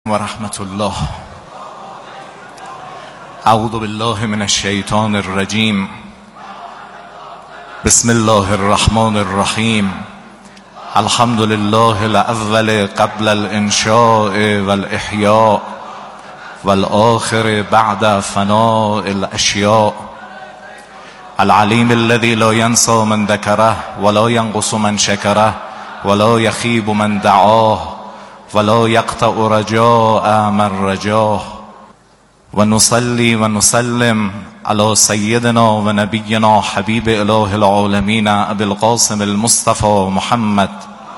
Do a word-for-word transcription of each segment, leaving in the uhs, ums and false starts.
و رحمت الله. اعوذ بالله من الشیطان الرجیم. بسم الله الرحمن الرحیم. الحمد لله الاول قبل الانشاء والاحیاء والآخر بعد فناء الاشیاء. العلیم الذي لا ينسى من ذكره ولا ينقص من شكره ولا يخيب من دعاه ولا يقطع رجاء من رجاه. ونصلي ونسلم على سيدنا ونبينا حبيب اله العالمين ابي القاسم المصطفى محمد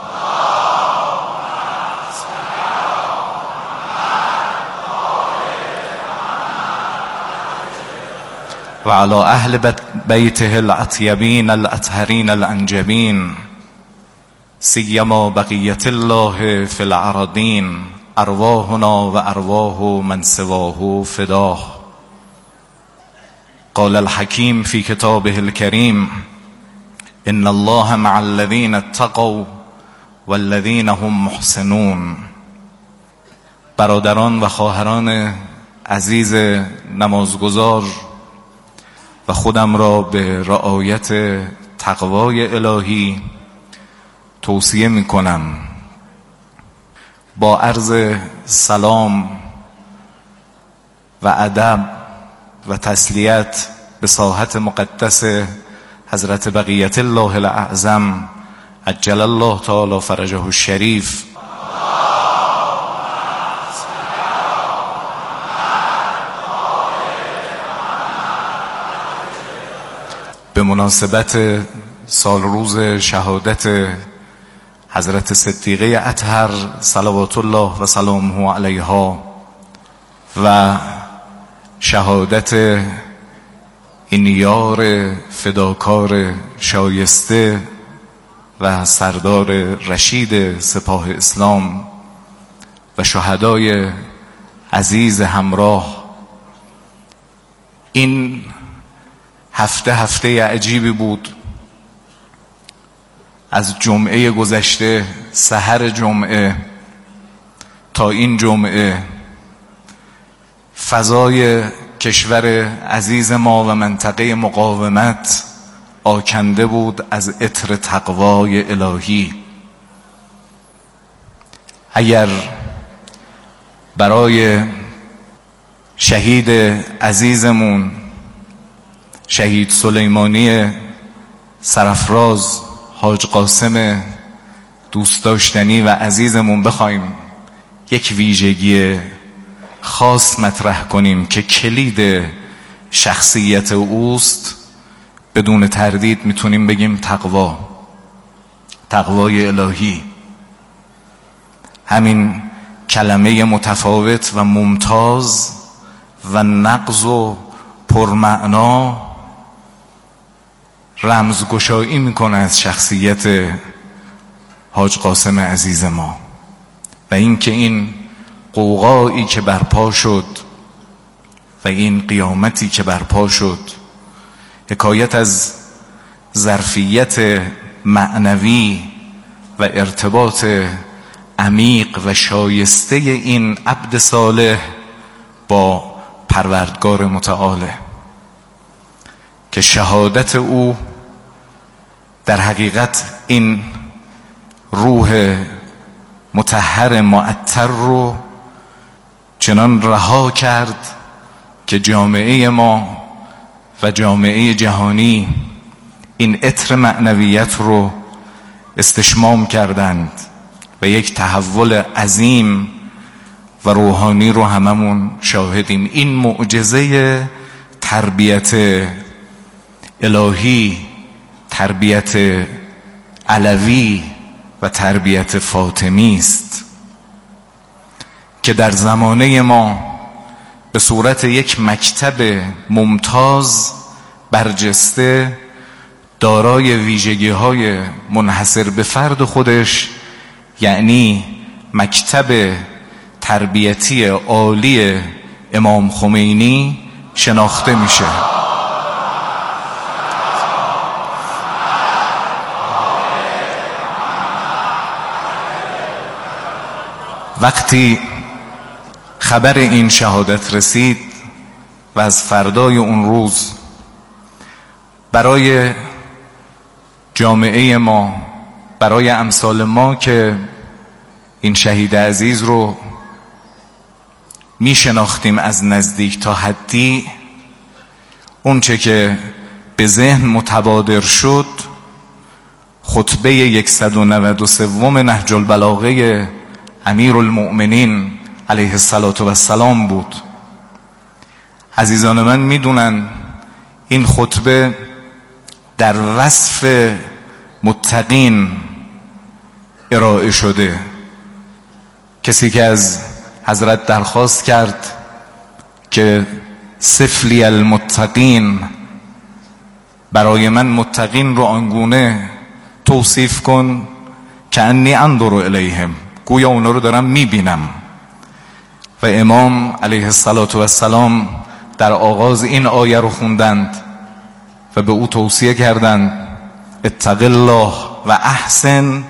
وعلى اهل بيته الاطيبين الاطهرين الانجبين، سيما بقية الله في الأراضين، أرواحنا وأرواح من سواه فداه. قال الحكيم في كتابه الكريم: إن الله مع الذين اتقوا والذين هم محسنون. برادران و خواهران عزیز نمازگزار و خودم را به رعایت تقوای الهی توصیه می کنم. با عرض سلام و ادب و تسلیت به ساحت مقدس حضرت بقیت الله الاعظم عجل الله تعالی فرجه الشریف به مناسبت سال روز شهادت حضرت صدیقه اطهر صلوات الله و سلامه علیها و شهادت این یار فداکار شایسته و سردار رشید سپاه اسلام و شهدای عزیز همراه. این هفته هفته عجیبی بود. از جمعه گذشته، سحر جمعه تا این جمعه، فضای کشور عزیز ما و منطقه مقاومت آکنده بود از عطر تقوای الهی. اگر برای شهید عزیزمون شهید سلیمانی سرافراز حاج قاسم دوست داشتنی و عزیزمون بخوایم یک ویژگی خاص مطرح کنیم که کلید شخصیت اوست، بدون تردید میتونیم بگیم تقوا، تقوای الهی. همین کلمه متفاوت و ممتاز و نغز و پرمعنا رمزگشایی میکنه از شخصیت حاج قاسم عزیز ما. و اینکه این قوقایی که برپا شد و این قیامتی که برپا شد حکایت از ظرفیت معنوی و ارتباط عمیق و شایسته این عبد صالح با پروردگار متعاله که شهادت او در حقیقت این روح مطهر معطر رو چنان رها کرد که جامعه ما و جامعه جهانی این عطر معنویت رو استشمام کردند و یک تحول عظیم و روحانی رو هممون شاهدیم. این معجزه تربیت الهی، تربیت علوی و تربیت فاطمی است که در زمانه ما به صورت یک مکتب ممتاز برجسته دارای ویژگی‌های منحصر به فرد خودش، یعنی مکتب تربیتی عالی امام خمینی شناخته میشه. وقتی خبر این شهادت رسید و از فردای اون روز برای جامعه ما، برای امثال ما که این شهید عزیز رو می شناختیم از نزدیک تا حدی، اون چه که به ذهن متبادر شد خطبه صد و نود و سه نهج البلاغه امیر المؤمنین علیه الصلاة و السلام بود. عزیزان من میدونن این خطبه در وصف متقین ارائه شده. کسی که از حضرت درخواست کرد که صفلی المتقین، برای من متقین رو آنگونه توصیف کن که انی انظر الیهم، گویا اونا رو دارم میبینم. و امام علیه السلام در آغاز این آیه رو خوندند و به او توصیه کردند اتق الله و احسن،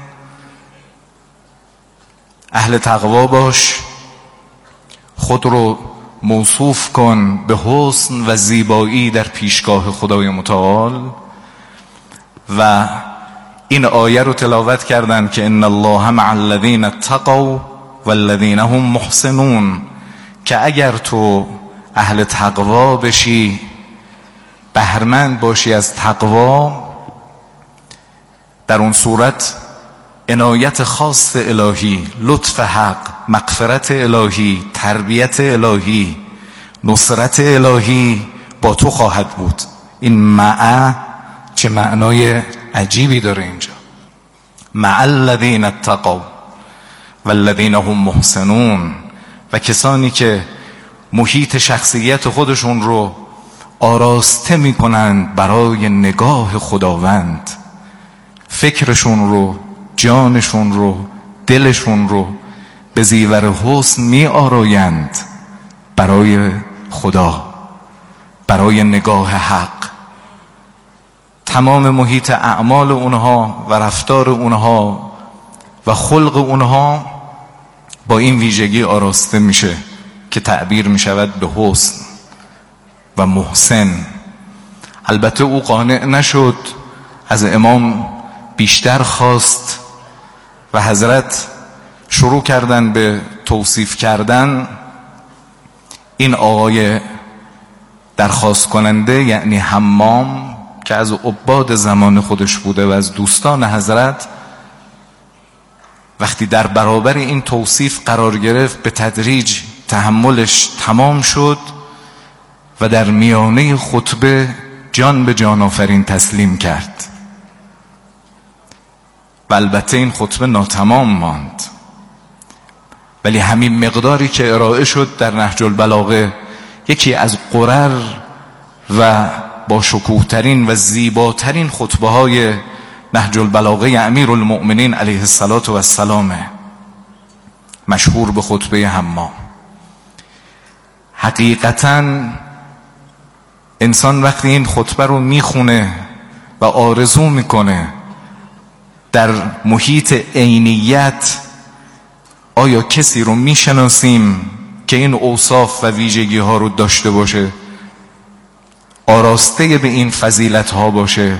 اهل تقوا باش، خود رو موصوف کن به حسن و زیبایی در پیشگاه خدای متعال. و این آیه رو تلاوت کردند که ان الله مع الذین اتقوا والذین هم محسنون، که اگر تو اهل تقوا بشی، بهرمند باشی از تقوا، در اون صورت عنایت خاص الهی، لطف حق، مغفرت الهی، تربیت الهی، نصرت الهی با تو خواهد بود. این مع چه معنای عجیبی داره اینجا. مع الذین اتقوا والذین هم محسنون، و کسانی که محیط شخصیت خودشون رو آراسته میکنند برای نگاه خداوند، فکرشون رو، جانشون رو، دلشون رو به زیور حسن می آرایند برای خدا، برای نگاه حق. تمام محیط اعمال اونها و رفتار اونها و خلق اونها با این ویژگی آراسته میشه که تعبیر میشود به حسن و محسن. البته او قانع نشد، از امام بیشتر خواست و حضرت شروع کردن به توصیف کردن. این آقای درخواست کننده یعنی حمام که از عباد زمان خودش بوده و از دوستان حضرت، وقتی در برابر این توصیف قرار گرفت به تدریج تحملش تمام شد و در میانه خطبه جان به جان آفرین تسلیم کرد. و البته این خطبه ناتمام ماند، ولی همین مقداری که ارائه شد در نهج البلاغه، یکی از قرر و با شکوه‌ترین و زیباترین خطبه های نهج البلاغه امیر المؤمنین علیه الصلاة و السلام، مشهور به خطبه حمام. حقیقتاً انسان وقتی این خطبه رو میخونه و آرزو میکنه در محیط عینیت آیا کسی رو میشناسیم که این اوصاف و ویژگی ها رو داشته باشه، آراسته به این فضیلت ها باشه.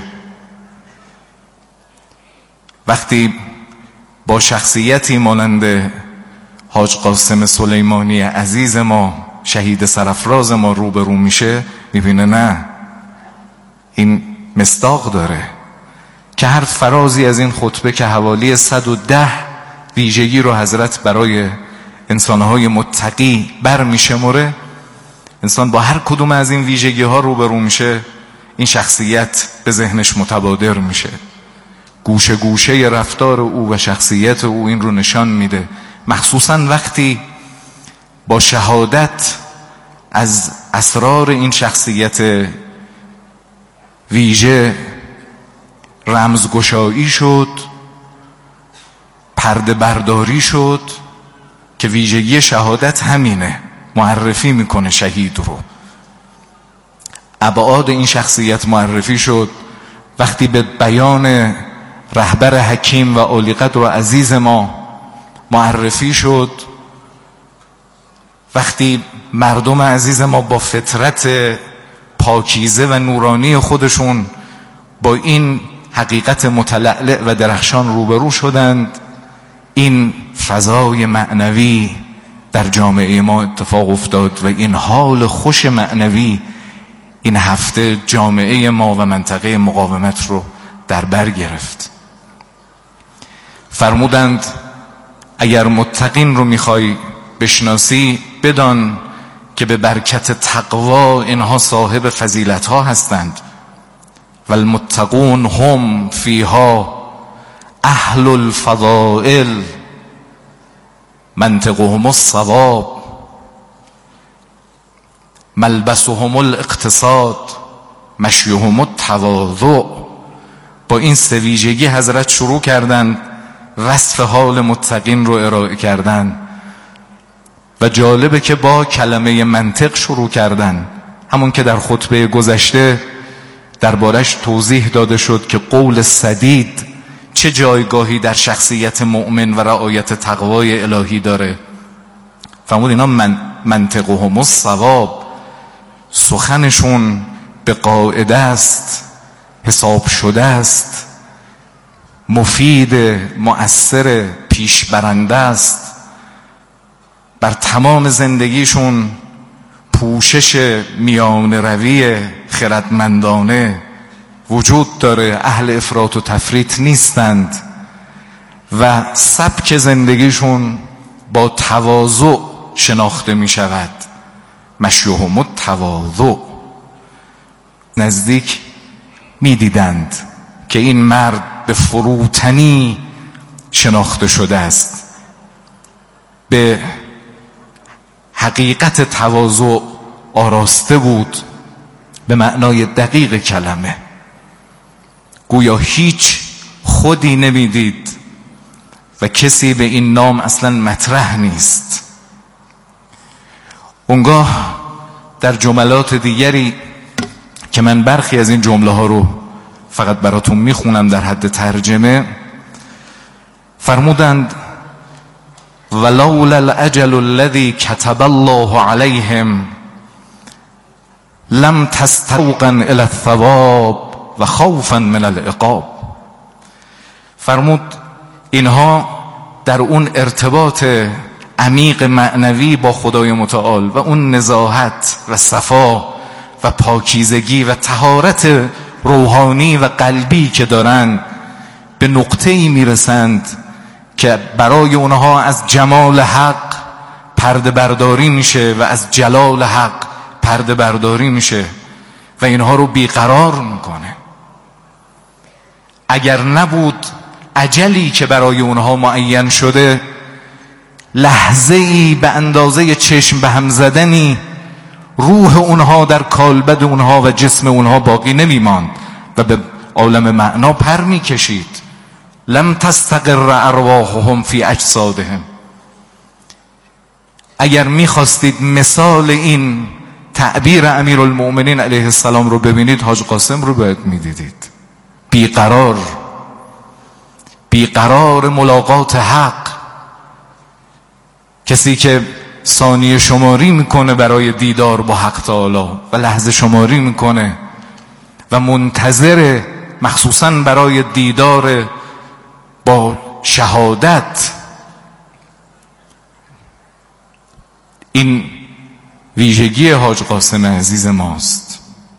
وقتی با شخصیتی مانند حاج قاسم سلیمانی عزیز ما، شهید سرافراز ما، روبرو میشه، میبینه نه، این مصداق داره که هر فرازی از این خطبه که حوالی صد و ده ویژگی رو حضرت برای انسانهای متقی بر میشمره، انسان با هر کدوم از این ویژگی ها روبرو میشه، این شخصیت به ذهنش متبادر میشه. گوشه گوشه رفتار او و شخصیت او این رو نشان میده، مخصوصا وقتی با شهادت از اسرار این شخصیت ویژه رمزگشایی شد، پرده برداری شد که ویژگی شهادت همینه، معرفی میکنه شهید رو. ابعاد این شخصیت معرفی شد وقتی به بیان رهبر حکیم و عالی قدر و عزیز ما معرفی شد وقتی مردم عزیز ما با فطرت پاکیزه و نورانی خودشون با این حقیقت متلألئ و درخشان روبرو شدند، این فضای معنوی در جامعه ما اتفاق افتاد و این حال خوش معنوی این هفته جامعه ما و منطقه مقاومت رو در بر گرفت. فرمودند اگر متقین رو میخوای بشناسی بدان که به برکت تقوا اینها صاحب فضیلت ها هستند. و المتقون هم فیها اهل الفضائل منطقهم الصواب ملبسهم الاقتصاد مشیهم التواضع. با این سه ویژگی حضرت شروع کردند وصف حال متقین رو ارائه کردن و جالبه که با کلمه منطق شروع کردن، همون که در خطبه گذشته دربارش توضیح داده شد که قول سدید چه جایگاهی در شخصیت مؤمن و رعایت تقوای الهی داره. فرمود اینا من منطقهم الصواب، سخنشون به قاعده است، حساب شده است، مفید، مؤثر، پیشبرنده است. بر تمام زندگیشون پوشش میان روی خردمندانه وجود داره، اهل افراط و تفریط نیستند و سبک زندگیشون با تواضع شناخته می شود. مشیهم التواضع. نزدیک می دیدند که این مرد به فروتنی شناخته شده است، به حقیقت تواضع آراسته بود به معنای دقیق کلمه، گویا هیچ خودی نمیدید و کسی به این نام اصلا مطرح نیست. اونگاه در جملات دیگری که من برخی از این جمله ها رو فقط براتون میخونم در حد ترجمه، فرمودند ولولا الاجل الذي كتب الله عليهم لم تستوقا الى الثواب و خوفا من العقاب. فرمود اینها در اون ارتباط عمیق معنوی با خدای متعال و اون نزاهت و صفا و پاکیزگی و طهارت روحانی و قلبی که دارند به نقطه‌ای میرسند که برای اونها از جمال حق پرده برداری میشه و از جلال حق پرده برداری میشه و اینها رو بیقرار میکنه. اگر نبود اجلی که برای اونها معین شده، لحظه ای به اندازه چشم به هم زدنی روح اونها در کالبد اونها و جسم اونها باقی نمیماند و به عالم معنا پر میکشید. لم تستقر ارواحهم فی اجسادهم. اگر میخواستید مثال این تعبیر امیرالمؤمنین علیه السلام رو ببینید، حاج قاسم رو باید میدیدید. بیقرار بیقرار ملاقات حق، کسی که ثانیه شماری میکنه برای دیدار با حق تعالی و لحظه شماری میکنه و منتظر مخصوصا برای دیدار با شهادت. این ویژگی حاج قاسم عزیز ماست.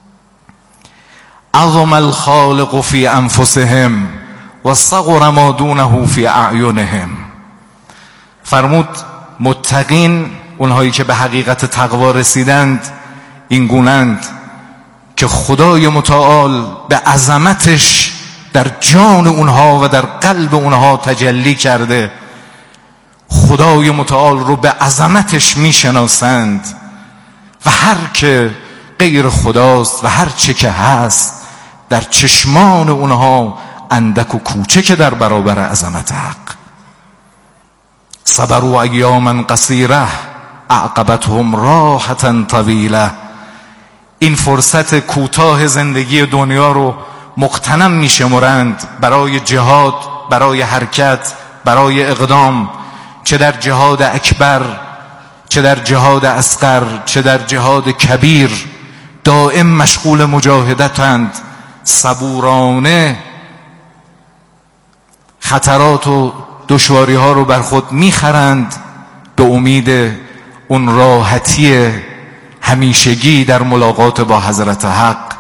عظم الخالق فی انفسهم و صغر ما دونه فی اعینهم. فرمود متقین، اونهایی که به حقیقت تقوا رسیدند، این گونند که خدای متعال به عظمتش در جان اونها و در قلب اونها تجلی کرده. خدای متعال رو به عظمتش میشناسند و هر که غیر خداست و هر چه که هست در چشمان اونها اندک و کوچک در برابر عظمت حق. صبروا ایاما قصیره اعقبتهم راحة طویله. این فرصت کوتاه زندگی دنیا رو مغتنم میشمرند برای جهاد، برای حرکت، برای اقدام، چه در جهاد اکبر، چه در جهاد اصغر چه در جهاد کبیر دائم مشغول مجاهدتند، صبورانه خطرات و دشواری ها رو بر خود میخرند به امید اون راحتی همیشگی در ملاقات با حضرت حق.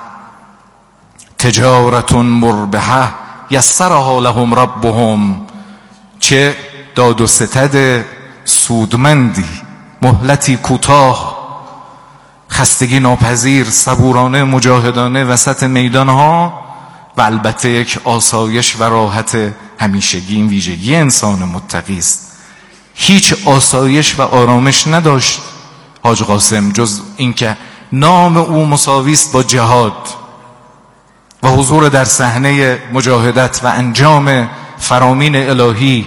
تجارت مربحه یسرها لهم ربهم، چه داد و ستد سودمندی، مهلتی کوتاه، خستگی ناپذیر، صبورانه مجاهدانه وسط میدانها، و البته یک آسایش و راحت همیشگی. این ویژگی انسان متقی است. هیچ آسایش و آرامش نداشت حاج قاسم جز اینکه نام او مساوی است با جهاد و حضور در صحنه مجاهدت و انجام فرامین الهی،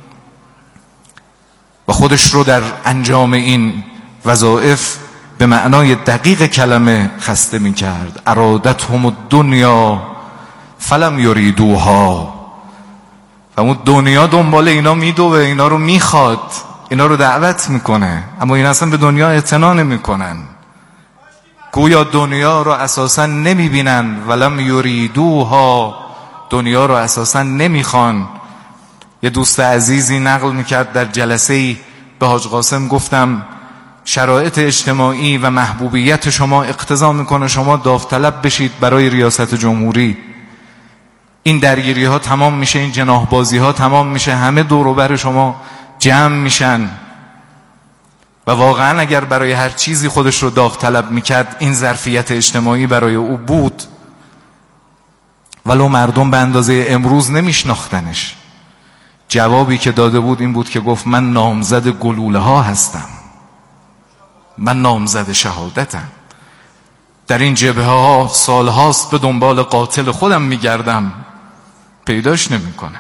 و خودش رو در انجام این وظایف به معنای دقیق کلمه خسته می کرد. ارادتهم الدنیا فلم یریدوها، و اون دنیا دنبال اینا میدوه، اینا رو میخواد، اینا رو دعوت میکنه، اما این اصلا به دنیا اعتنا نمیکنن، گویا دنیا رو اساسا نمیبینن. ولم یریدوها، دنیا رو اساسا نمیخوان. یه دوست عزیزی نقل میکرد در جلسه‌ای به حاج قاسم، گفتم شرایط اجتماعی و محبوبیت شما اقتضا میکنه شما داوطلب بشید برای ریاست جمهوری. این درگیری ها تمام میشه، این جناح بازی ها تمام میشه، همه دور و بر شما جمع میشن. و واقعا اگر برای هر چیزی خودش رو داوطلب میکرد این ظرفیت اجتماعی برای او بود، ولو مردم به اندازه امروز نمیشناختنش. جوابی که داده بود این بود که گفت من نامزد گلوله ها هستم، من نامزد شهادتم، در این جبهه ها سال هاست به دنبال قاتل خودم میگردم، پیداش نمی کنم.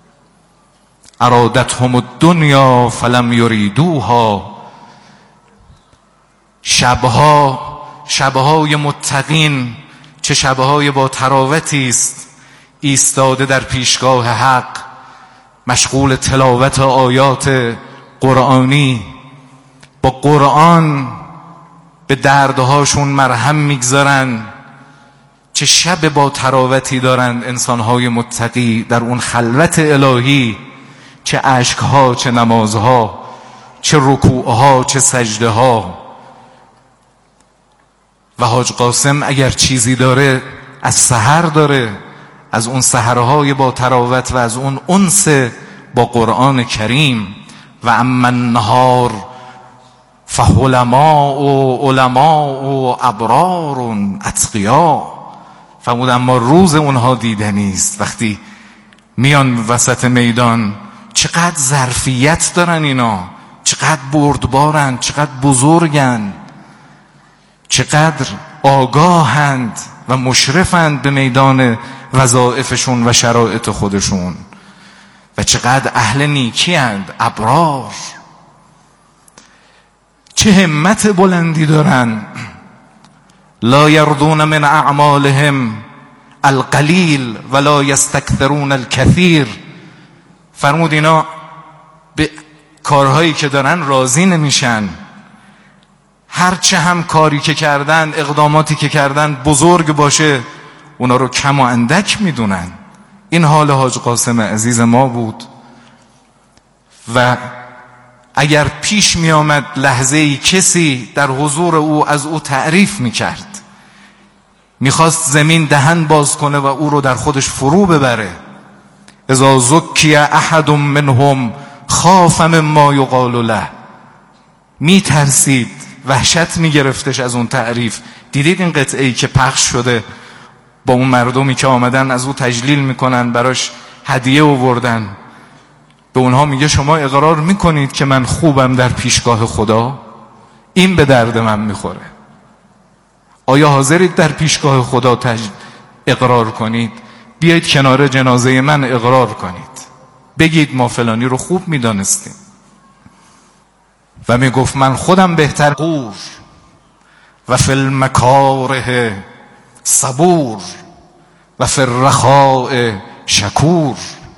ارادتهم الدنیا فلم یریدوها. شبها، شبهای متقین چه شبهای با تراوتی است، ایستاده در پیشگاه حق، مشغول تلاوت آیات قرآنی، با قرآن به دردهاشون مرهم میگذارن. چه شب با تراوتی دارند انسانهای متقی در اون خلوت الهی، چه اشکها، چه نمازها، چه رکوعها، چه سجدهها. و حاج قاسم اگر چیزی داره از سحر داره، از اون سحرهای با تراوت و از اون انس با قرآن کریم. و اما النهار فعلماء و علماء و ابرار اتقیا. فرمود اما روز اونها دیدنی است، وقتی میان وسط میدان چقدر ظرفیت دارن اینا، چقدر بردبارن، چقدر بزرگن، چقدر آگاهند و مشرفند به میدان وظایفشون و شرایط خودشون، و چقدر اهل نیکی اند، ابرار. چه همت بلندی دارن. لا یرضون من اعمالهم القلیل ولا یستکثرون الکثیر. فرمود اینا به کارهایی که دارن راضی نمیشن، هرچه هم کاری که کردن، اقداماتی که کردن بزرگ باشه، اونا رو کم و اندک میدونن. این حال حاج قاسم عزیز ما بود. و اگر پیش می آمد لحظه‌ای کسی در حضور او از او تعریف می کرد، می خواست زمین دهن باز کنه و او رو در خودش فرو ببره. اذا زکی احد منهم خاف مما یقال له. می ترسید، وحشت می گرفتش از اون تعریف. دیدید این قطعه‌ای که پخش شده با اون مردمی که آمدن از او تجلیل میکنن، براش هدیه آوردن، به اونها میگه شما اقرار میکنید که من خوبم در پیشگاه خدا؟ این به درد من میخوره. آیا حاضرید در پیشگاه خدا تج... اقرار کنید؟ بیایید کنار جنازه من اقرار کنید، بگید ما فلانی رو خوب میدانستیم. و میگفت من خودم بهتر قور و فی المکاره صبور و فی الرخاء شکور.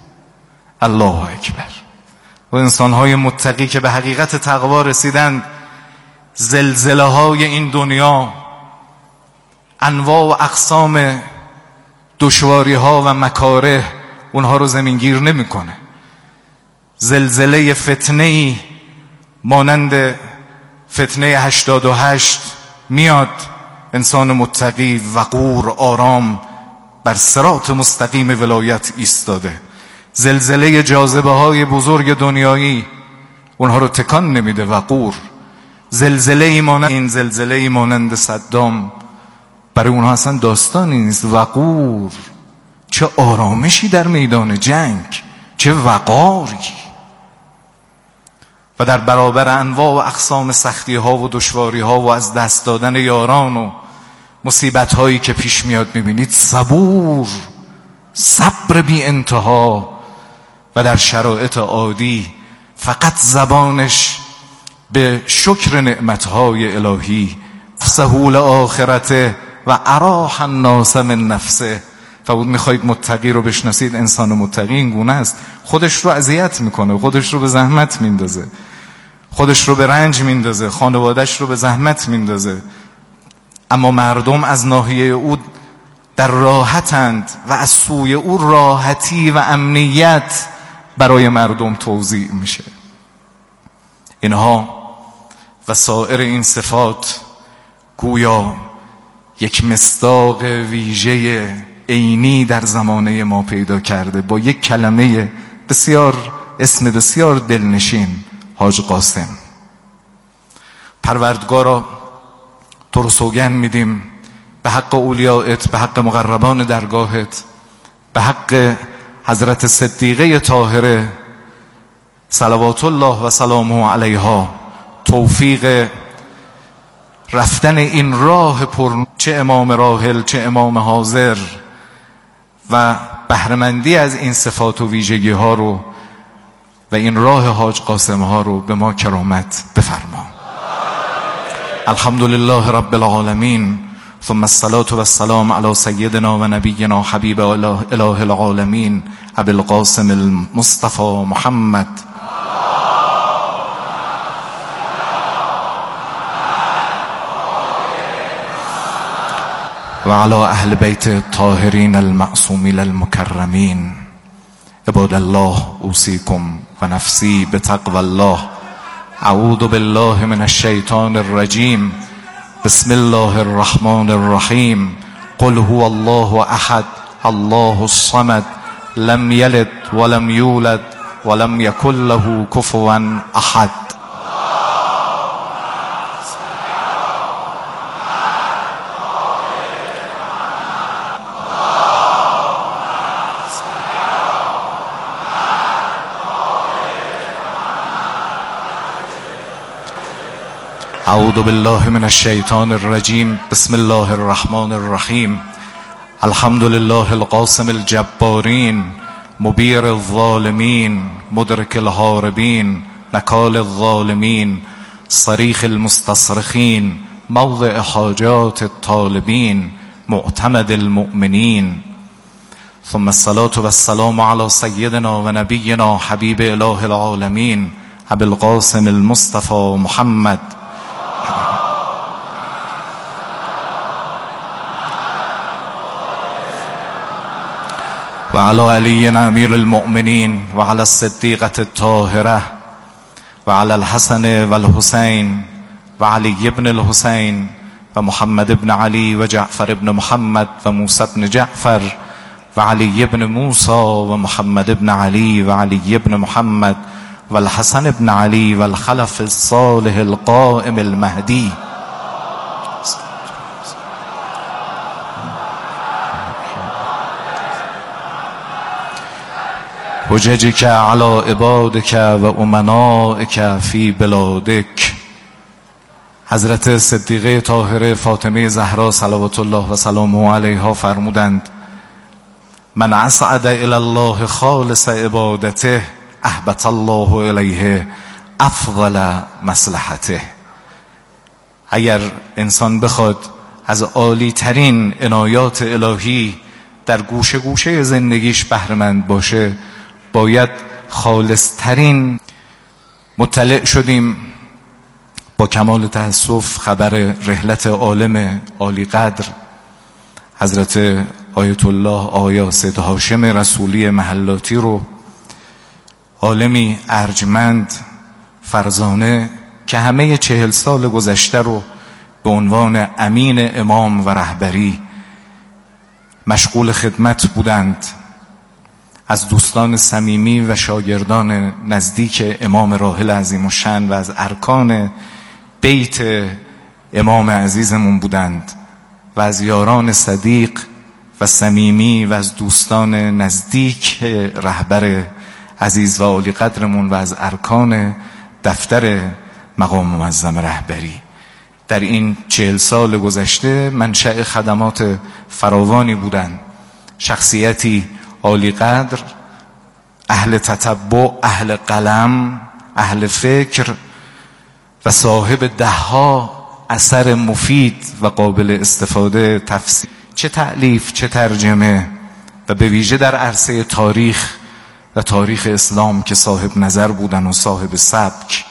الله اکبر. و انسانهای متقی که به حقیقت تقوا رسیدند زلزله های این دنیا انواع و اقسام دشواری ها و مکاره اونها رو زمینگیر نمیکنه. زلزله فتنه ای مانند فتنه هشتاد و هشت میاد، انسان متقی وقور آرام بر صراط مستقیم ولایت ایستاده. زلزله جاذبه های بزرگ دنیایی اونها رو تکان نمیده، وقور. زلزله ای مانند این زلزله ای مانند صدام برای اونها اصلا داستانی نیست، وقور. چه آرامشی در میدان جنگ، چه وقاری. و در برابر انواع و اقسام سختی ها و دشواری ها و از دست دادن یاران و مصیبت هایی که پیش میاد میبینید صبور، صبر بی انتها. و در شرایط عادی فقط زبانش به شکر نعمتهای الهی. سهول آخرته و اراح الناس من نفسه. فرمود میخواید متقی رو بشناسید، انسان متقی این گونه است، خودش رو اذیت میکنه، خودش رو به زحمت میندازه، خودش رو به رنج میندازه، خانوادش رو به زحمت میندازه، اما مردم از ناحیه او در راحتند و از سوی او راحتی و امنیت برای مردم توزیع میشه. اینها و سایر این صفات گویا یک مصداق ویژه عینی در زمانه ما پیدا کرده با یک کلمه بسیار، اسم بسیار دلنشین، حاج قاسم. پروردگارا تو رو سوگند میدیم به حق اولیائت، به حق مقربان درگاهت، به حق حضرت صدیقه طاهره صلوات الله و سلامه علیها، توفیق رفتن این راه پر، چه امام راحل چه امام حاضر، و بهره‌مندی از این صفات و ویژگی ها رو و این راه حاج قاسم ها رو به ما کرامت بفرما. الحمدلله رب العالمین، ثم الصلاة والسلام علی سیدنا و نبینا حبیب اله العالمین ابی القاسم المصطفى محمد و علی اهل بیت الطاهرین المعصومین المکرمین. عباد الله اوصیکم و نفسی بتقوى الله. اعوذ بالله من الشیطان الرجیم. بسم الله الرحمن الرحیم. قل هو الله احد الله الصمد لم یلد ولم یولد ولم یکن له کفوا احد. اعوذ بالله من الشیطان الرجیم. بسم الله الرحمن الرحیم. الحمد لله القاسم الجبارین مبیر الظالمین مدرک الهاربین نکال الظالمین صریخ المستصرخین موضع حاجات الطالبین معتمد المؤمنین. ثم الصلاة والسلام على سیدنا و نبینا حبیب اله العالمین ابی القاسم المصطفى محمد و علی علی امیر المؤمنین و علی الصدیقة الطاهره و علی الحسن و الحسین و علی ابن الحسین و محمد ابن علی و جعفر ابن محمد و موسی ابن جعفر و علی ابن موسی و محمد ابن علی و علی ابن محمد و الحسن ابن علی و الخلف الصالح القائم المهدی. حججک علی عبادک و امنائک فی بلادک. حضرت صدیقه طاهره فاطمه زهرا صلوات الله و سلامه علیها فرمودند من اصعد الی الله خالص عبادته احبط الله الیه افضل مصلحته. اگر انسان بخواد از عالی ترین عنایات الهی در گوشه گوشه زندگیش بهره‌مند باشه، باید خالص ترین. مطلع شدیم با کمال تأسف خبر رحلت عالم عالی قدر حضرت آیت الله آیا سید هاشم رسولی محلاتی رو، عالمی ارجمند فرزانه که همه چهل سال گذشته رو به عنوان امین امام و رهبری مشغول خدمت بودند، از دوستان صمیمی و شاگردان نزدیک امام راحل عظیم الشأن و از ارکان بیت امام عزیزمون بودند و از یاران صدیق و صمیمی و از دوستان نزدیک رهبر عزیز و عالی قدرمون و از ارکان دفتر مقام معظم رهبری. در این چهل سال گذشته منشأ خدمات فراوانی بودند. شخصیتی عالی قدر، اهل تتبع، اهل قلم، اهل فکر و صاحب دهها اثر مفید و قابل استفاده، تفسیر، چه تألیف چه ترجمه، و به ویژه در عرصه تاریخ و تاریخ اسلام که صاحب نظر بودن و صاحب سبک.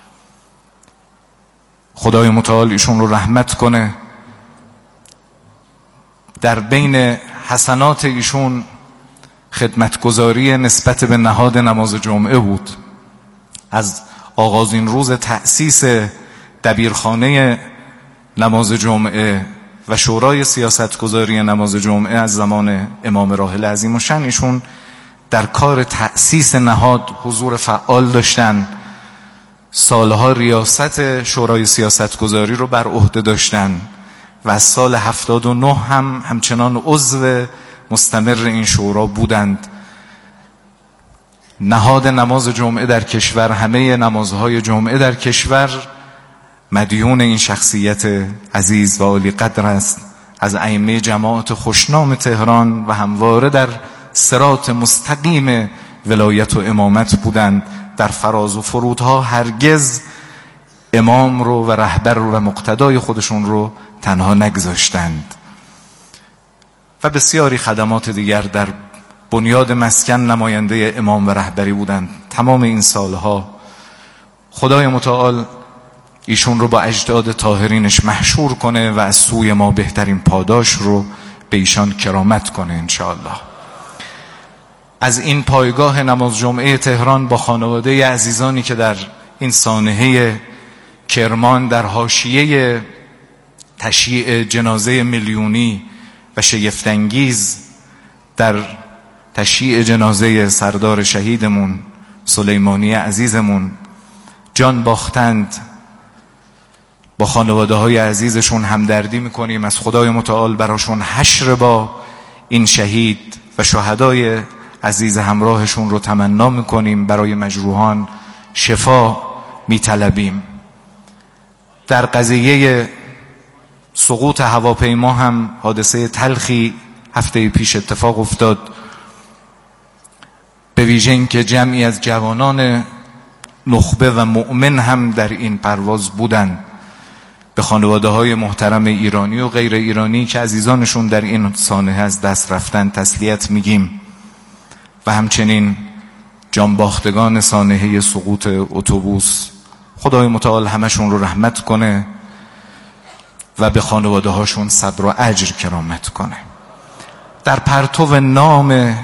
خدای متعال ایشون رو رحمت کنه. در بین حسنات ایشون خدمتگزاری نسبت به نهاد نماز جمعه بود. از آغازین روز تأسیس دبیرخانه نماز جمعه و شورای سیاستگزاری نماز جمعه از زمان امام راحل عظیم الشأن ایشون در کار تأسیس نهاد حضور فعال داشتن. سالها ریاست شورای سیاستگزاری رو بر عهده داشتن و از سال هفتاد و نه هم همچنان عضو مستمر این شورا بودند. نهاد نماز جمعه در کشور، همه نمازهای جمعه در کشور مدیون این شخصیت عزیز و عالی قدر است. از ائمه جماعت خوشنام تهران و همواره در صراط مستقیم ولایت و امامت بودند. در فراز و فرودها هرگز امام رو و رهبر رو و مقتدای خودشون رو تنها نگذاشتند و بسیاری خدمات دیگر. در بنیاد مسکن نماینده امام و رهبری بودند تمام این سالها. خدای متعال ایشون رو با اجداد طاهرینش محشور کنه و از سوی ما بهترین پاداش رو به ایشان کرامت کنه انشاءالله. از این پایگاه نماز جمعه تهران با خانواده عزیزانی که در این سانحه کرمان در حاشیه تشییع جنازه میلیونی و شگفت‌انگیز در تشییع جنازه سردار شهیدمون سلیمانی عزیزمون جان باختند، با خانواده های عزیزشون همدردی میکنیم. از خدای متعال براشون حشر با این شهید و شهدای عزیز همراهشون رو تمنا میکنیم. برای مجروحان شفا میطلبیم. در قضیه سقوط هواپیما هم حادثه تلخی هفته پیش اتفاق افتاد، به ویژه این که جمعی از جوانان نخبه و مؤمن هم در این پرواز بودند. به خانواده های محترم ایرانی و غیر ایرانی که عزیزانشون در این سانحه از دست رفتن تسلیت میگیم و همچنین جانباختگان سانحه سقوط اتوبوس. خدای متعال همشون رو رحمت کنه و به خانواده هاشون صبر و اجر کرامت کنه. در پرتو نام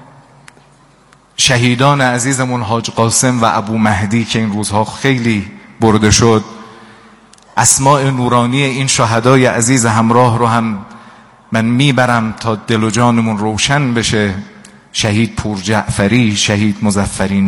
شهیدان عزیزمون حاج قاسم و ابو مهدی که این روزها خیلی برده شد، اسماء نورانی این شهدای عزیز همراه رو هم من میبرم تا دل و جانمون روشن بشه. شهید پور جعفری، شهید مظفری